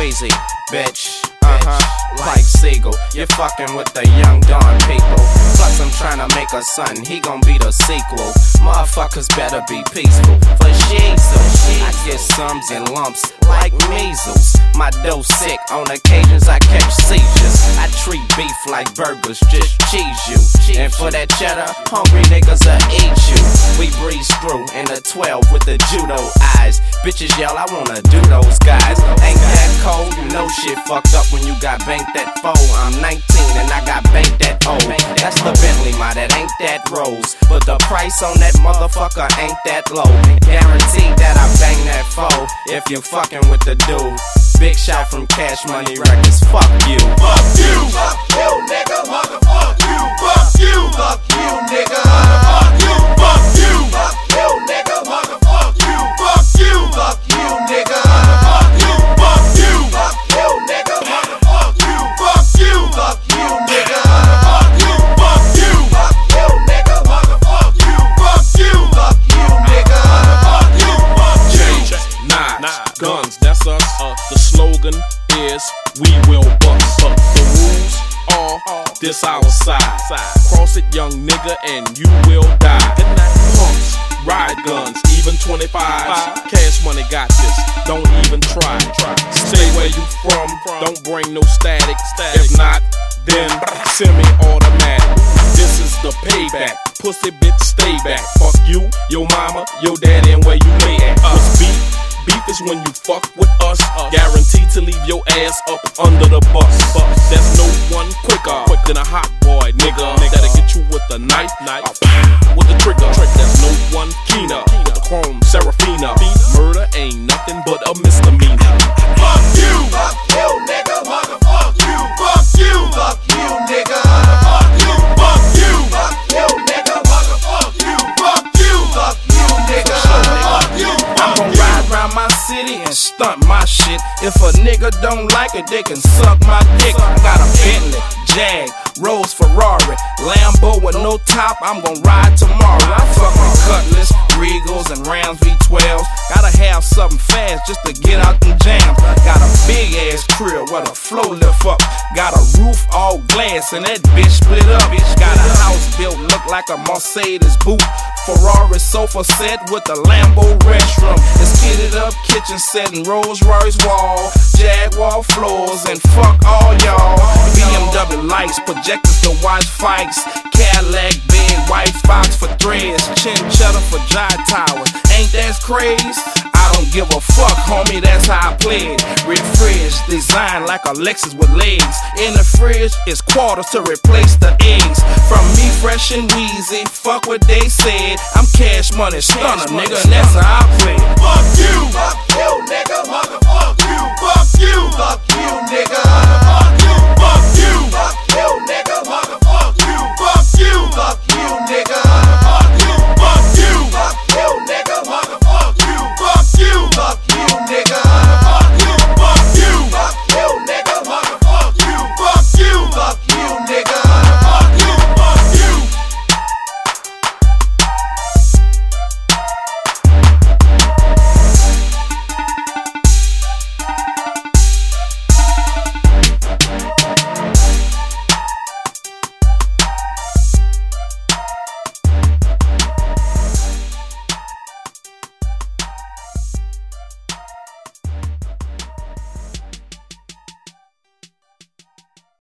Weezy, bitch. Like Siegel, you're fucking with the young Don people. Plus I'm tryna make a son, he gon' be the sequel. Motherfuckers better be peaceful. For Jesus, I get sums and lumps like measles. My dough sick, on occasions I catch seizures. I treat beef like burgers, just cheese you. And for that cheddar, hungry niggas will eat you. We breeze through in the 12 with the judo eyes. Bitches yell, I wanna do those guys. Ain't that cold? You know shit fucked up when you got banked that foe. I'm 19 and I got banked that O. That's the Bentley, my, that ain't that Rose. But the price on that motherfucker ain't that low. Guaranteed that I bang that foe if you fucking with the dude. Big shot from Cash Money Records, fuck you. Fuck you, fuck you, nigga, motherfuck you. Fuck you, fuck you, nigga, fuck you. Fuck you, fuck you, nigga, motherfuck you. Fuck you, fuck you, nigga, fuck you. Fuck you, fuck you, nigga, motherfuck you. Fuck you, fuck you, nigga, fuck you. Fuck you, fuck you, nigga, motherfuck you. Fuck you, fuck you, nigga, fuck you. Change, knives, guns, that's us. The slogan is we will bust. The rules are this our side. Cross it, young nigga, and you will die. Pumps, ride guns, even 25s. Cash Money got this, don't even try. Stay where you from, don't bring no static. If not, then semi-automatic. This is the payback, pussy bitch stay back. Fuck you, your mama, your daddy, and where you lay at. What's beef? Beef is when you fuck with us. Guaranteed to leave your ass up under the bus. There's no one quicker than a hot boy, nigga. That'll get you with the knife, with the trigger. There's no one keener with the chrome Serafina. Murder ain't nothing but a misdemeanor. Fuck you, nigga, motherfuck you. Fuck you, nigga, fuck you. Fuck you, nigga, motherfuck you. Fuck you, nigga, fuck you. I'm gon' ride around my city and stunt my shit. If a nigga don't like it, they can suck my dick. I got a Bentley, Jag, Rolls, Ferrari, Lambo with no top, I'm gon' ride tomorrow. I fuckin' Cutlass, Regals, and Rams V12s. Gotta have something fast just to get out them jams. Got a big ass crib where the flow lift up. Got a roof all glass and that bitch split up. Got a house built look like a Mercedes boot. Ferrari sofa set with the Lambo restroom. It's kitted up kitchen set and Rolls Royce wall, Jaguar floors, and fuck all y'all. BMW lights, projectors to watch fights, Cadillac bed, white fox for threads, chinchilla for giant towers. Ain't that crazy? I don't give a fuck, homie, that's how I play it. Red fridge, designed like a Lexus with legs. In the fridge is quarters to replace the eggs. From me, fresh and wheezy, fuck what they said. I'm Cash Money stunner, nigga, and that's how I play it.